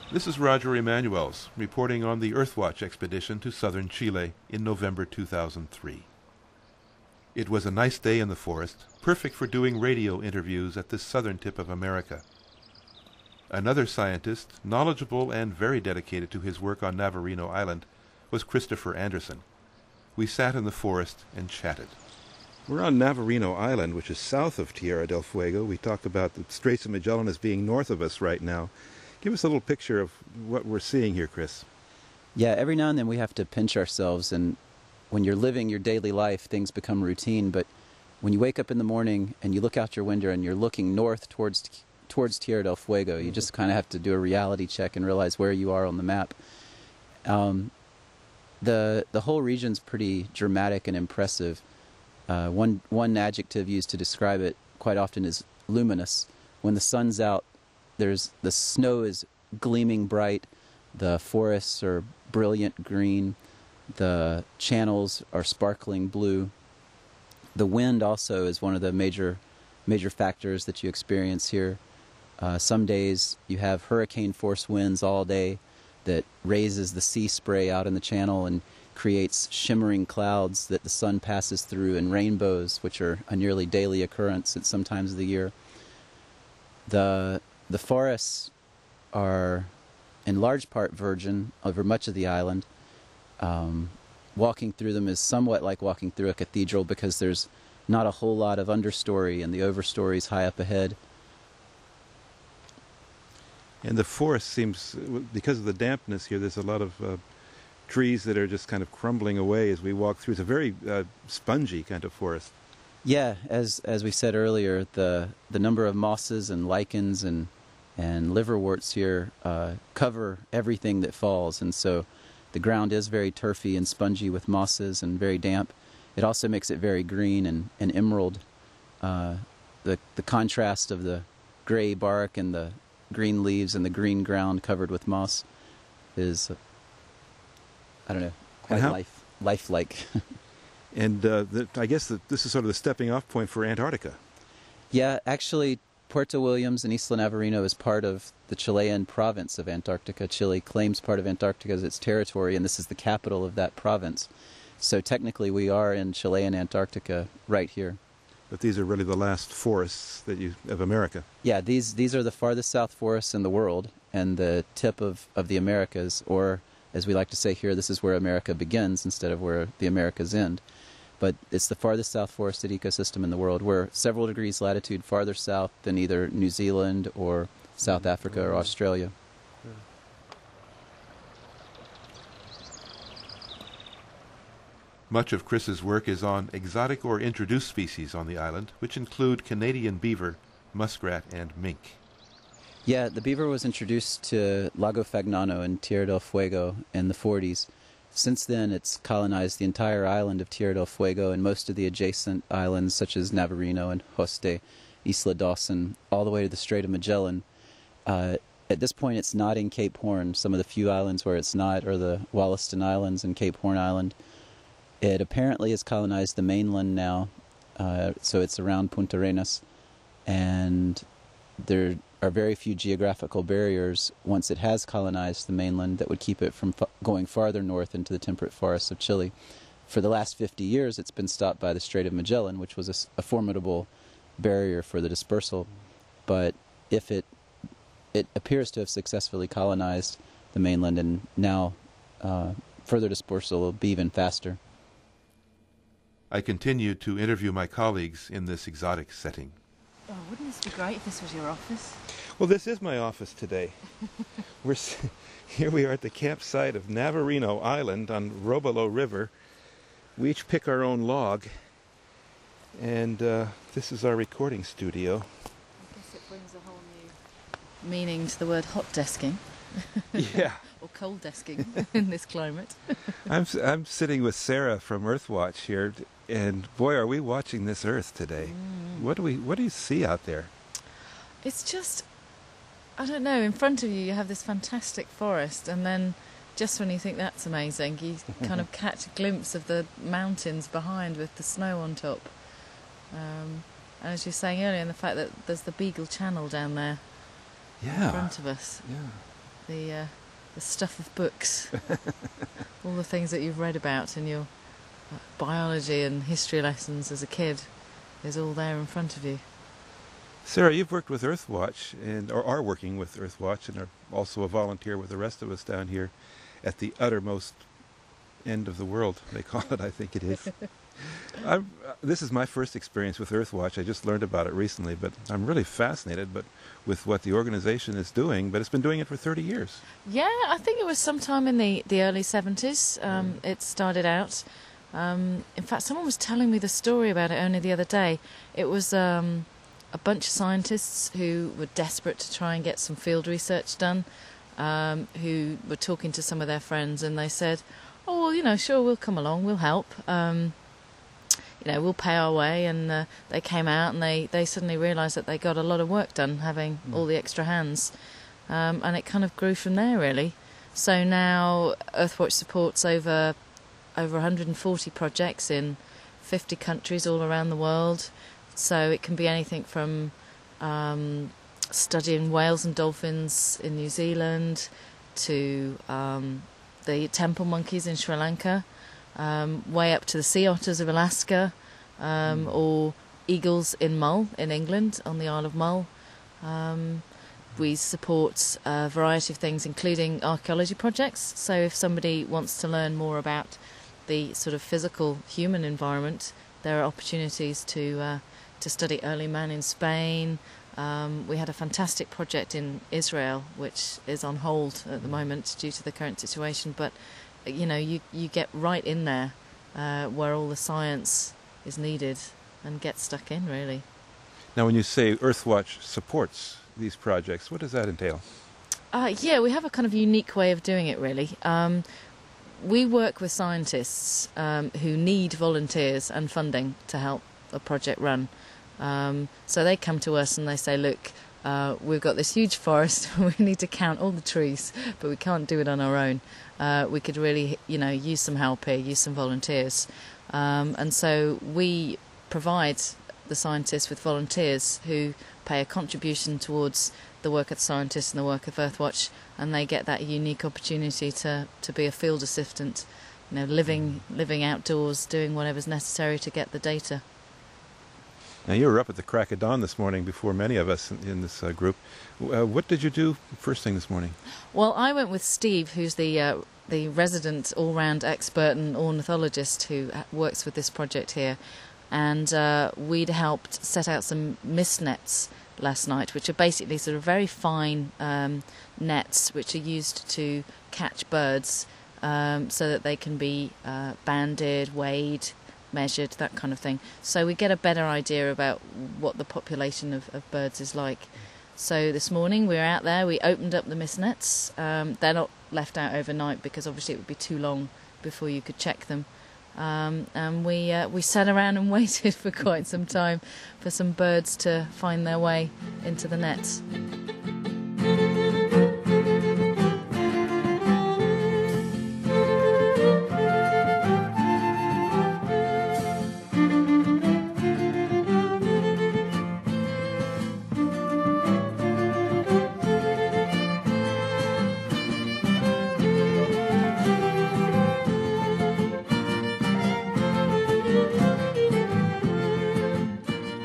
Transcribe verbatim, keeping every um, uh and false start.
This is Roger Emanuels reporting on the Earthwatch expedition to southern Chile in November two thousand three. It was a nice day in the forest, perfect for doing radio interviews at this southern tip of America. Another scientist, knowledgeable and very dedicated to his work on Navarino Island, was Christopher Anderson. We sat in the forest and chatted. We're on Navarino Island, which is south of Tierra del Fuego. We talk about the Straits of Magellan as being north of us right now. Give us a little picture of what we're seeing here, Chris. Yeah, every now and then we have to pinch ourselves, and when you're living your daily life, things become routine, but when you wake up in the morning and you look out your window and you're looking north towards towards Tierra del Fuego, you just kind of have to do a reality check and realize where you are on the map. Um, the the whole region's pretty dramatic and impressive. Uh, one one adjective used to describe it quite often is luminous. When the sun's out, there's the snow is gleaming bright, the forests are brilliant green, the channels are sparkling blue. The wind also is one of the major major factors that you experience here. Uh, some days you have hurricane force winds all day that raises the sea spray out in the channel and creates shimmering clouds that the sun passes through, and rainbows, which are a nearly daily occurrence at some times of the year. The the forests are in large part virgin over much of the island. Um, walking through them is somewhat like walking through a cathedral because there's not a whole lot of understory, and the overstory is high up ahead. And the forest seems, because of the dampness here, there's a lot of uh, trees that are just kind of crumbling away as we walk through. It's a very uh, spongy kind of forest. Yeah, as as we said earlier, the the number of mosses and lichens and and liverworts here uh, cover everything that falls, and so the ground is very turfy and spongy with mosses and very damp. It also makes it very green and, and emerald. Uh, the the contrast of the gray bark and the green leaves and the green ground covered with moss is, uh, I don't know, quite how, life lifelike. And uh, the, I guess that this is sort of the stepping off point for Antarctica. Yeah, actually, Puerto Williams and Isla Navarino is part of the Chilean province of Antarctica. Chile claims part of Antarctica as its territory, and this is the capital of that province. So technically we are in Chilean Antarctica right here. But these are really the last forests that you of America. Yeah, these these are the farthest south forests in the world, and the tip of, of the Americas, or as we like to say here, this is where America begins instead of where the Americas end. But it's the farthest south forested ecosystem in the world. We're several degrees latitude farther south than either New Zealand or South Africa or Australia. Much of Chris's work is on exotic or introduced species on the island, which include Canadian beaver, muskrat, and mink. Yeah, the beaver was introduced to Lago Fagnano in Tierra del Fuego in the forties. Since then, it's colonized the entire island of Tierra del Fuego and most of the adjacent islands, such as Navarino and Hoste, Isla Dawson, all the way to the Strait of Magellan. Uh, at this point, it's not in Cape Horn. Some of the few islands where it's not are the Wollaston Islands and Cape Horn Island. It apparently has colonized the mainland now, uh, so it's around Punta Arenas, and there are very few geographical barriers once it has colonized the mainland that would keep it from f- going farther north into the temperate forests of Chile. For the last fifty years, it's been stopped by the Strait of Magellan, which was a, a formidable barrier for the dispersal. But if it it appears to have successfully colonized the mainland, and now uh, further dispersal will be even faster. I continued to interview my colleagues in this exotic setting. Oh, wouldn't this be great if this was your office? Well, this is my office today. We're here we are at the campsite of Navarino Island on Robelo River. We each pick our own log, and uh, this is our recording studio. I guess it brings a whole new meaning to the word hot desking. Yeah. Or cold desking in this climate. I'm I'm sitting with Sarah from Earthwatch here, and boy, are we watching this Earth today. Mm. What do we what do you see out there? It's just, I don't know, in front of you you have this fantastic forest, and then just when you think that's amazing, you kind of catch a glimpse of the mountains behind with the snow on top. Um, and as you were saying earlier, and the fact that there's the Beagle Channel down there yeah. in front of us. Yeah. the uh, the stuff of books, all the things that you've read about in your uh, biology and history lessons as a kid, is all there in front of you. Sarah, you've worked with Earthwatch, and or are working with Earthwatch, and are also a volunteer with the rest of us down here at the uttermost end of the world, they call it, I think it is. I'm, uh, this is my first experience with Earthwatch. I just learned about it recently, but I'm really fascinated but with what the organization is doing, but it's been doing it for thirty years. Yeah, I think it was sometime in the, the early seventies um, mm. it started out. Um, in fact, someone was telling me the story about it only the other day. It was um, a bunch of scientists who were desperate to try and get some field research done, um, who were talking to some of their friends, and they said, oh, well, you know, sure, we'll come along, we'll help. Um, you know, we'll pay our way. And uh, they came out and they, they suddenly realised that they got a lot of work done having mm. all the extra hands. Um, and it kind of grew from there, really. So now Earthwatch supports over over one hundred forty projects in fifty countries all around the world. So it can be anything from um, studying whales and dolphins in New Zealand to um, the temple monkeys in Sri Lanka, um, way up to the sea otters of Alaska, um, mm. or eagles in Mull in England on the Isle of Mull. Um, we support a variety of things, including archaeology projects. So if somebody wants to learn more about the sort of physical human environment, there are opportunities to uh, to study early man in Spain. Um, we had a fantastic project in Israel, which is on hold at the moment due to the current situation. But you know, you you get right in there uh, where all the science is needed and get stuck in, really. Now, when you say Earthwatch supports these projects, what does that entail? Uh, yeah, we have a kind of unique way of doing it, really. Um, we work with scientists um, who need volunteers and funding to help a project run. Um, so they come to us and they say, look, uh, we've got this huge forest, we need to count all the trees, but we can't do it on our own. Uh, we could really, you know, use some help here, use some volunteers. Um, and so we provide the scientists with volunteers who pay a contribution towards the work of the scientists and the work of Earthwatch, and they get that unique opportunity to, to be a field assistant, you know, living living outdoors, doing whatever's necessary to get the data. Now, you were up at the crack of dawn this morning before many of us in, in this uh, group. Uh, what did you do first thing this morning? Well, I went with Steve, who's the uh, the resident all-round expert and ornithologist who works with this project here, and uh, we'd helped set out some mist nets last night, which are basically sort of very fine um, nets which are used to catch birds um, so that they can be uh, banded, weighed, measured, that kind of thing. So we get a better idea about what the population of, of birds is like. So this morning we were out there, we opened up the mist nets. Um, they're not left out overnight because obviously it would be too long before you could check them. Um, and we uh, we sat around and waited for quite some time for some birds to find their way into the nets.